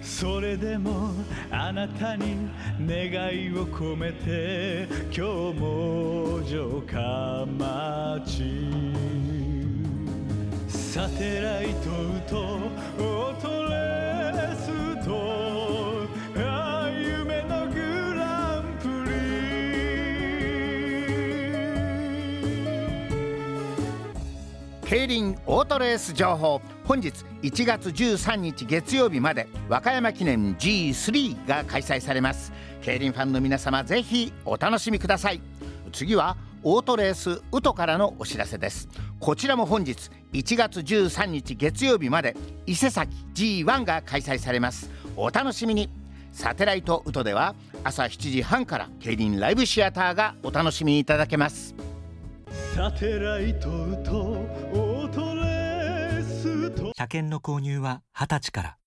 それでもあなたに願いを込めて今日も城下町サテライトとオートレースと夢のグランプリ競輪オートレース情報。本日1月13日月曜日まで和歌山記念 G3 が開催されます。競輪ファンの皆様、ぜひお楽しみください。次はオートレースウトからのお知らせです。こちらも本日1月13日月曜日まで伊勢崎 G1 が開催されます。お楽しみに。サテライトウトでは朝7時半から競輪ライブシアターがお楽しみいただけます。 サテライトとオートレースと車検の購入は20歳から。